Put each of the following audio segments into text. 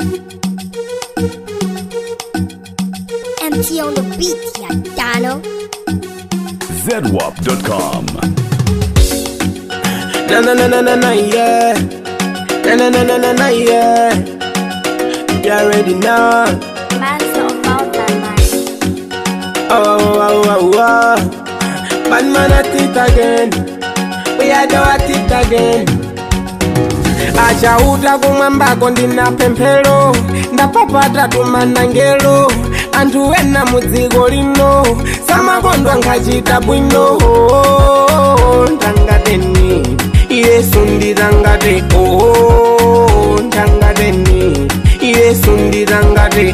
MT on the beat, ya Dano. ZWAP.com. Na na na na na na yeah. Na na na na na na yeah. You already know. Man so mountain man. Oh. Bad man at it again. We are do at it again. Acha uta kumamba kondina pempelo. Ndapapata tumanangelo. Antu wena muzigo lino. Sama kondwa nkachita bwino. Ntangateni Yesu ndirangate. Ntangateni Yesu ndirangate.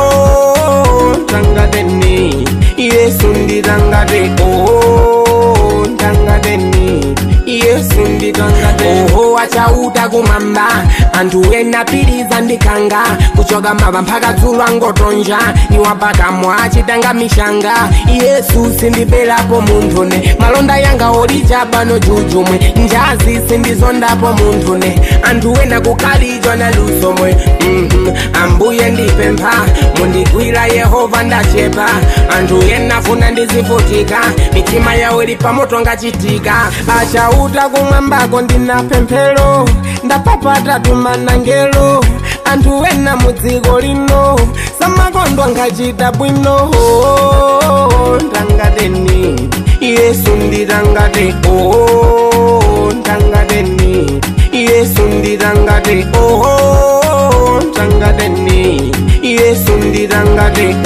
Ntangateni Yesu ndirangate. Ntangateni Yesu ndirangate. Acha uta kumamba antu wena piriza ndikanga kuchoka mava mpaka dzulwa ngotonja niwapata mwachitanga mishanga Yesu sindipelapo munthune malonda yanga olijaba no jujumwe njazi sindizondapo munthune antu wena kukalijwa na lusomwe ambuye ndipempha mundigwira Yehova ndachepa antu yena funa ndizivutika mitima yawo ili pamoto ngachitika acha uta kumwambako ndina pemphero ndapapata tumanangelo antu wena mudziko lino samakondwa nkachita bwino ntangateni Yesu ndirangate. Ntangateni Yesu ndirangate. Ntangateni Yesu ndirangate.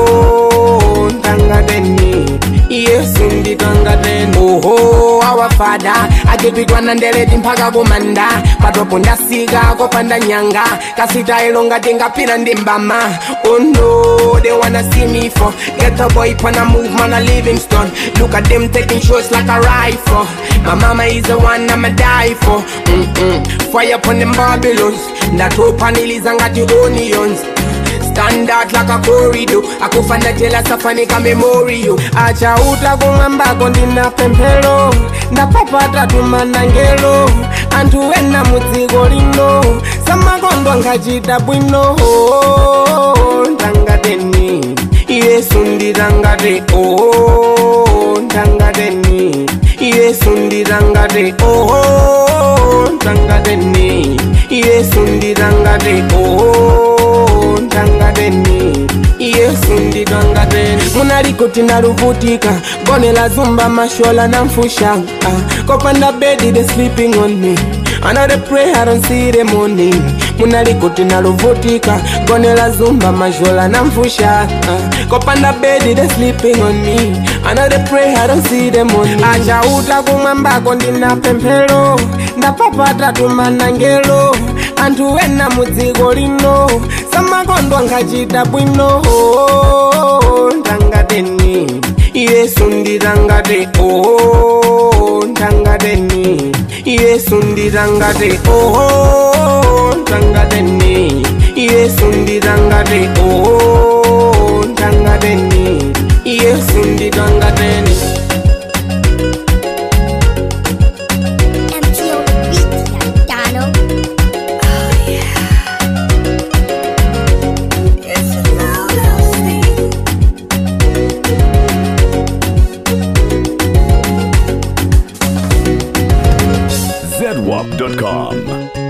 Ntangateni Yesu ndirangate. Our Father agipitwa na ndeleti mpaka kumanda patopo ndasika kopanda nyanga kasita ilonga tingapira ndimbama. Oh no, they wanna see me for get a boy pana move man a Livingstone. Look at them taking shots like a rifle. My mama is the one I'ma die for. Fire upon them Babylons. That open ilizanga the onions. Stand out like a corridor. Akufanda jela safani ka memorial. Acha uta kumambako ndina pemphero. Ndapapata tumanangelo. Antu wena mudziko lino samakondwa nkachita bwino. Ntangateni Yesu ndirangate. Ntangateni Yesu ndirangate. Ntangateni Yesu ndirangate. Ntangateni Yesu ndirangate. Munalikuti naluvutika gone la zumba mashola na mfusha kopanda bedi they sleeping on me. I know they pray I don't see the morning. Munalikuti naluvutika gone la zumba mashola na mfusha kopanda bedi they sleeping on me. I know they pray I don't see the morning. Acha uta kumambako ndina pemphero ndapapata tumanangelo antu wena mudziko lino samakondwa nkachita bwino. Ntangateni Yesu ndirangate. Ntangateni Yesu ndirangate. Ntangateni Yesu ndirangate. Ntangateni Yesu ndirangate. MT on the beat, ya Dano. ZWAP.com.